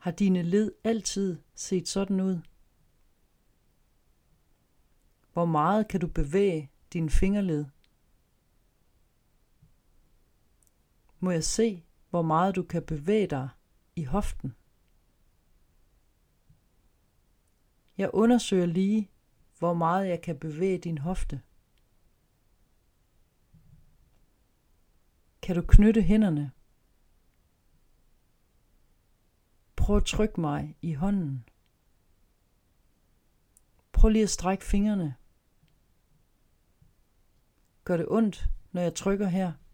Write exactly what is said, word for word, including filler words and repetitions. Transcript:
Har dine led altid set sådan ud? Hvor meget kan du bevæge din fingerled? Må jeg se, hvor meget du kan bevæge dig i hoften? Jeg undersøger lige, hvor meget jeg kan bevæge din hofte. Kan du knytte hænderne? Prøv at trykke mig i hånden. Prøv lige at strække fingrene. Gør det ondt, når jeg trykker her?